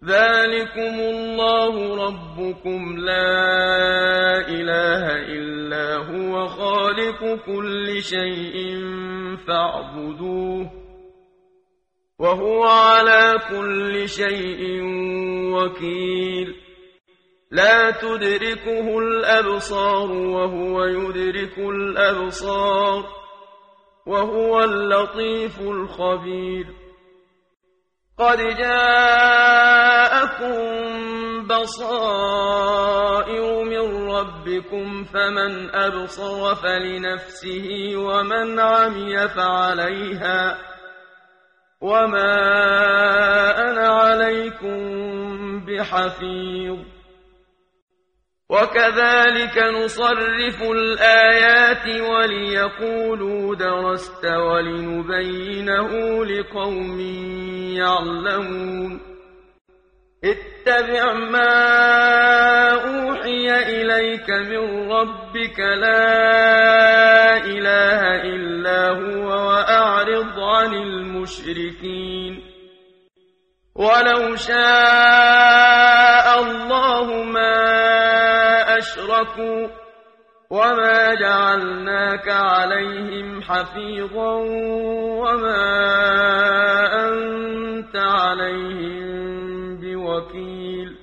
ذلكم الله ربكم لا إله إلا هو خالق كل شيء فاعبدوه وهو على كل شيء وكيل لا تدركه الأبصار وهو يدرك الأبصار وهو اللطيف الخبير قد جاءكم بصائر من ربكم فمن أبصر فلنفسه ومن عمي فعليها وما أنا عليكم بحفيظ وكذلك نصرف الآيات وليقولوا درست ولنبينه لقوم يعلمون اتبع ما أوحي إليك من ربك لا إله إلا هو وأعرض عن المشركين ولو شاء الله ما أشركوا وما جعلناك عليهم حفيظا وما أنت عليهم بوكيل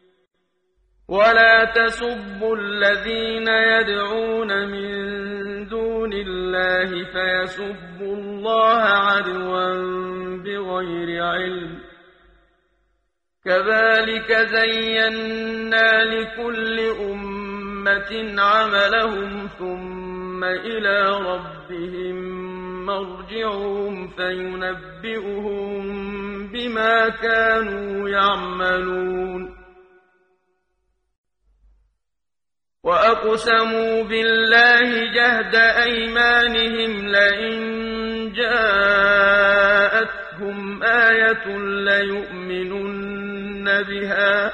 ولا تسبوا الذين يدعون من دون الله فيسبوا الله عدوا بغير علم كذلك زينا لكل أمة عملهم ثم إلى ربهم مرجعهم فينبئهم بما كانوا يعملون وأقسموا بالله جهد أيمانهم لئن جاءتهم آية ليؤمنن بها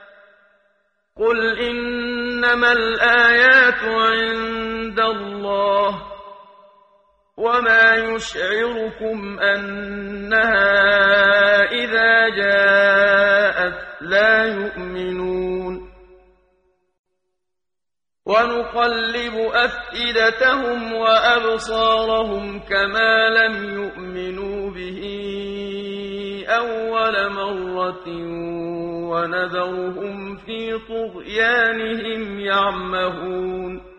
قل إنما الآيات عند الله وما يشعركم أنها إذا جاءت لا يؤمنون ونقلب أفئدتهم وأبصارهم كما لم يؤمنوا به أول مرة ونذرهم في طغيانهم يعمهون